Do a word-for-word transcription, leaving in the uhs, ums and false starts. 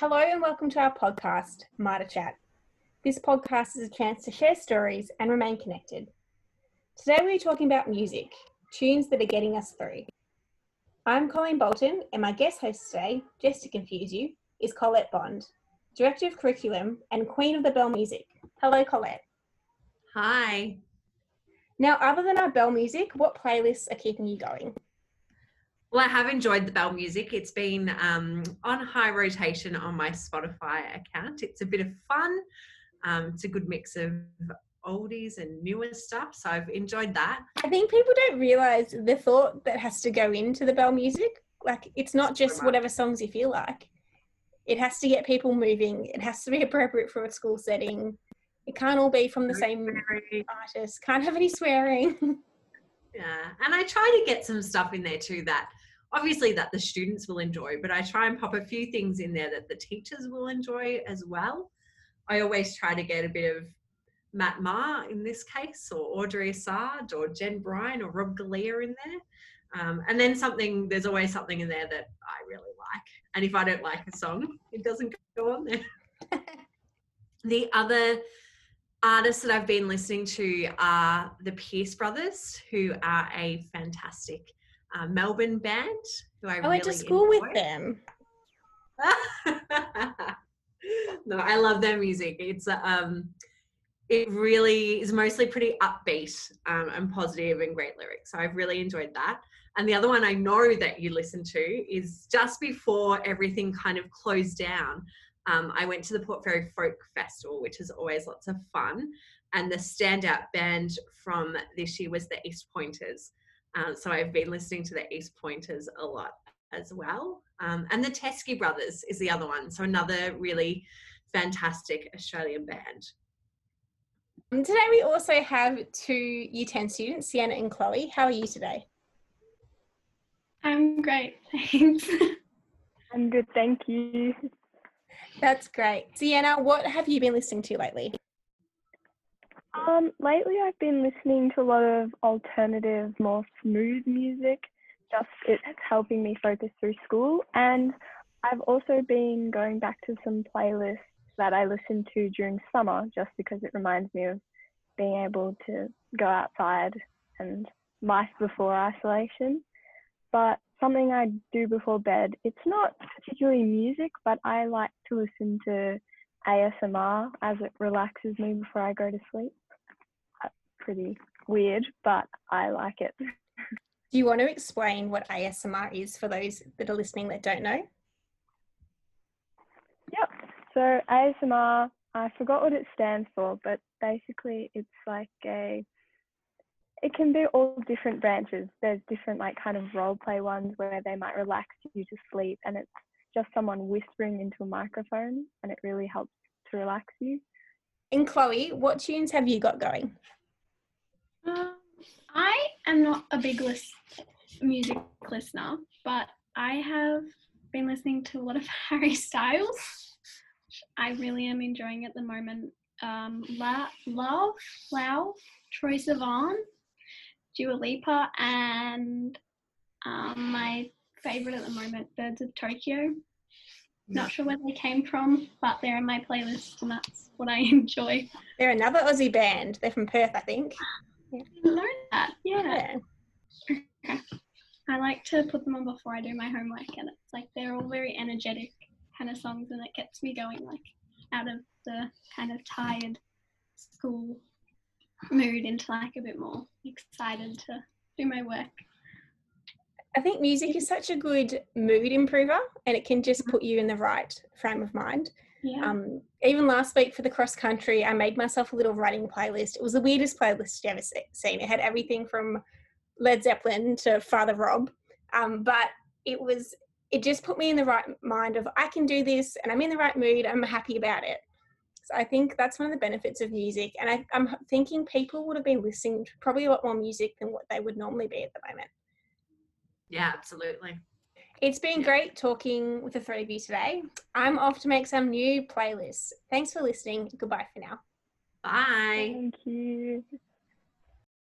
Hello and welcome to our podcast, Marta Chat. This podcast is a chance to share stories and remain connected. Today we're talking about music, tunes that are getting us through. I'm Colleen Bolton and my guest host today, just to confuse you, is Colette Bond, Director of Curriculum and Queen of the Bell Music. Hello, Colette. Hi. Now, other than our Bell Music, what playlists are keeping you going? Well, I have enjoyed the Bell Music. It's been um, on high rotation on my Spotify account. It's a bit of fun. Um, it's a good mix of oldies and newer stuff. So I've enjoyed that. I think people don't realise the thought that has to go into the Bell Music. Like, it's not just whatever songs you feel like. It has to get people moving. It has to be appropriate for a school setting. It can't all be from the No same swearing. artist. Can't have any swearing. Yeah. And I try to get some stuff in there too that obviously that the students will enjoy, but I try and pop a few things in there that the teachers will enjoy as well. I always try to get a bit of Matt Ma in this case, or Audrey Assad, or Jen Bryan, or Rob Galea in there. Um, and then something, there's always something in there that I really like. And if I don't like a song, it doesn't go on there. The other artists that I've been listening to are the Pierce Brothers, who are a fantastic uh, Melbourne band who I, I really went to school enjoy. with them. No, I love their music. It's um, it really is mostly pretty upbeat um, and positive and great lyrics. So I've really enjoyed that. And the other one I know that you listen to is just before everything kind of closed down. Um, I went to the Port Fairy Folk Festival, which is always lots of fun. And the standout band from this year was the East Pointers. Um, so I've been listening to the East Pointers a lot as well. Um, and the Teskey Brothers is the other one. So another really fantastic Australian band. And today we also have two Year ten students, Sienna and Chloe. How are you today? I'm great, thanks. I'm good, thank you. That's great. Sienna, what have you been listening to lately? Um, lately I've been listening to a lot of alternative, more smooth music. Just it's helping me focus through school. And I've also been going back to some playlists that I listened to during summer, just because it reminds me of being able to go outside and life before isolation. But something I do before bed, it's not particularly music, but I like to listen to A S M R as it relaxes me before I go to sleep. That's pretty weird, but I like it. Do you want to explain what A S M R is for those that are listening that don't know? Yep. So A S M R, I forgot what it stands for, but basically it's like a, it can be all different branches. There's different like kind of role play ones where they might relax you to sleep, and it's just someone whispering into a microphone, and it really helps to relax you. And Chloe, what tunes have you got going? Um, I am not a big list, music listener, but I have been listening to a lot of Harry Styles. Which I really am enjoying at the moment. Um, La- Love, Wow, Troye Sivan, Dua Lipa, and um, my favourite at the moment, Birds of Tokyo. Not sure where they came from, but they're in my playlist and that's what I enjoy. They're another Aussie band. They're from Perth, I think. I didn't know that. Yeah. Yeah. I like to put them on before I do my homework, and it's like they're all very energetic kind of songs, and it gets me going like out of the kind of tired school mood into like a bit more excited to do my work. I think music is such a good mood improver, and it can just put you in the right frame of mind. Yeah. Um, even last week for the cross country, I made myself a little running playlist. It was the weirdest playlist you've ever seen. It had everything from Led Zeppelin to Father Rob, um, but it was it just put me in the right mind of I can do this, and I'm in the right mood. I'm happy about it. So I think that's one of the benefits of music, and I, I'm thinking people would have been listening to probably a lot more music than what they would normally be at the moment. Yeah, absolutely. It's been Yeah. great talking with the three of you today. I'm off to make some new playlists. Thanks for listening. Goodbye for now. Bye. Thank you.